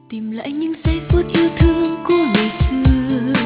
tìm lại những giây phút yêu thương của ngày xưa.